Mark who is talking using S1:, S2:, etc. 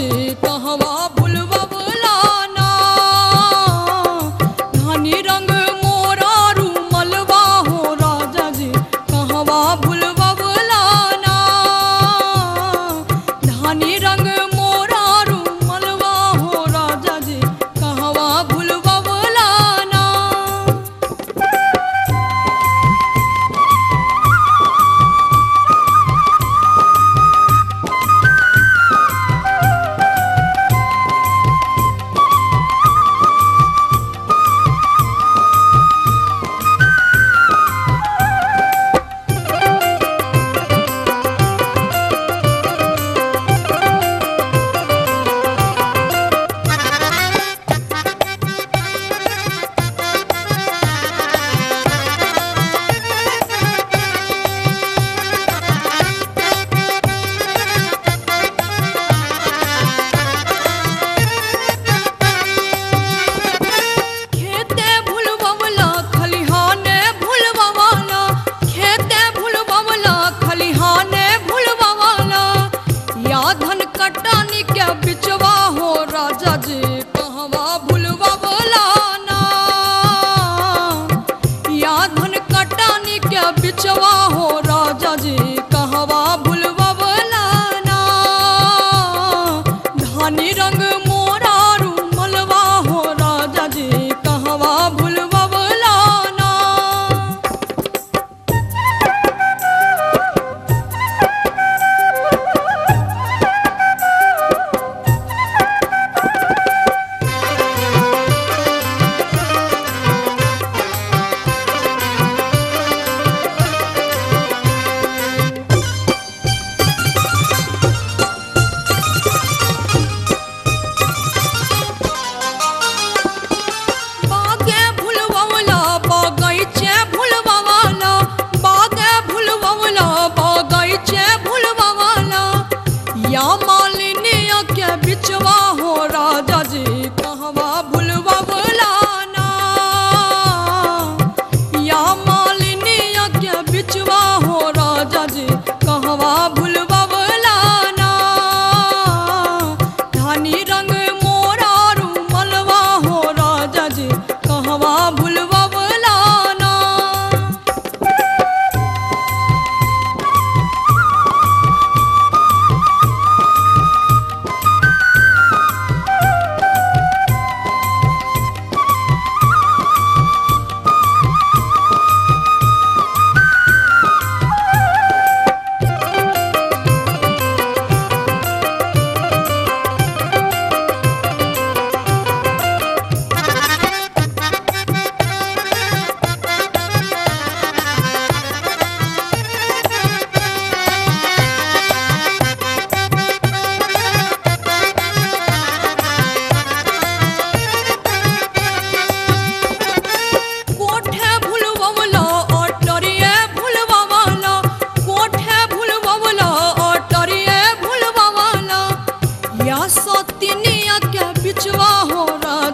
S1: जी कहवा भूलवला ना। धानी रंग मोरा रूमलवा हो राजा जी कहवा भूलवला ना। धानी रंग मोरा रूमलवा हो राजा जी कहवा भूलवला ना। कटानी के बिचवा हो राजा जी कहवा भूलवला ना। या धन कटानी के बिचवा हो राजा जी कहवा भूलवला ना। धानी रंग मोरा रूमलवा हो राजा जी कहवा भूलवला ना। या मालिनिया के बिचवा हो राजा जी कहवा भूलवला ना। या मालिनिया के बिचवा हो राजा जी कहवा भूलवला ना। धानी रंग मोरा रूमलवा हो राजा जी कहवा भूलवला ना। सौतिनिया के बिचवा हो